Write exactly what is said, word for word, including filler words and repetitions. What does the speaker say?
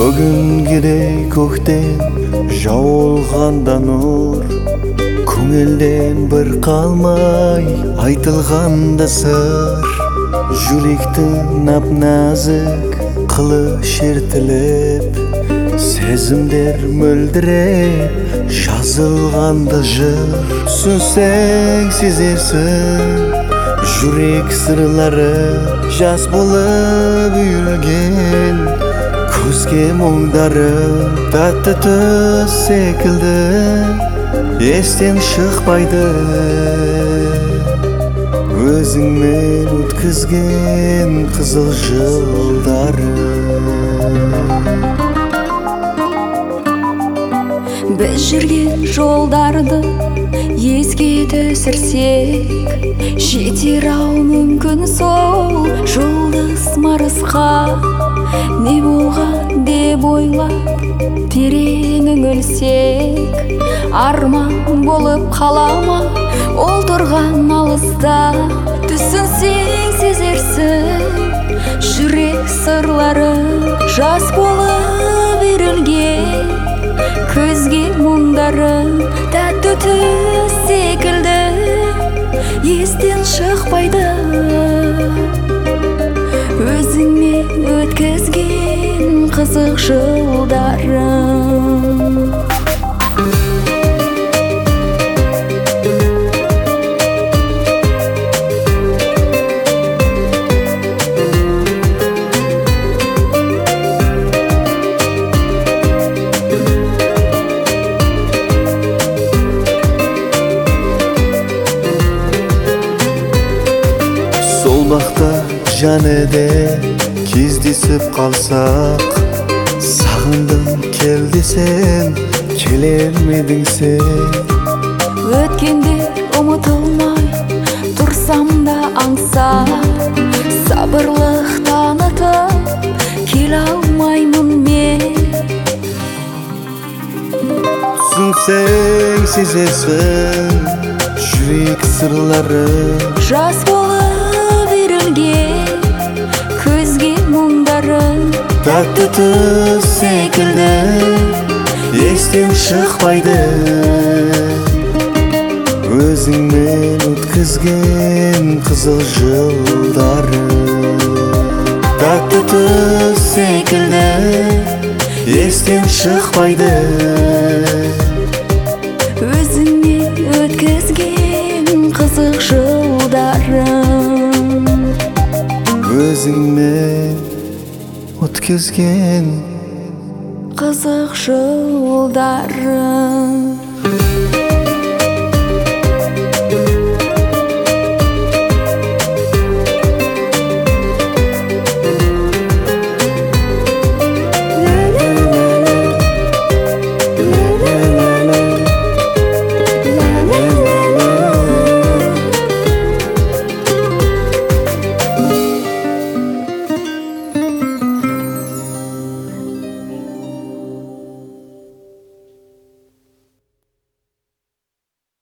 Бүгінгідей көктен жауылғанда нұр, көңілден бір қалмай айтылғанда сыр. Жүректі нап-назік қылы шертіліп, сезімдер мөлдіреп жазылғанда жыр. Түсінсең сезерсің жүрек сырлары, жас болып үйілген көзге мұңдары. Тәтті түс секілді естен шықпайды, өзіңмен өткізген қызыл жылдары. Біз жүрген жолдарды еске түсірсек, жетер-ау мүмкін сол жұлдыз Марсқа. Не болған деп ойлап терең үңілсек, арман болып қалама ол тұрған алыста. Түсінсең сезерсің жүрек сырлары, жас болып үйрілген көзге мұңдары. Тәтті түс секілді естен шықпайды, өзіңмен өткізген қызық жылдарым. Сол бақта жәнеде кездесіп қалсақ, сағындым кел десем келер медің сен. Өткенде ұмытылмай тұрсам да аңсап, сабырлық танытып келе алмаймын мен. Түсінсең сезесің жүрек сырлары, жас болып үйрілген көзге мұңдары. тәтті түс секілді естен шықпайды, өзіңмен өткізген қызыл жылдары. Тәтті түс секілді естен шықпайды, өзіңмен өткізген қызық жылдарым. Өзіңмен өткізген қызық жылдарым.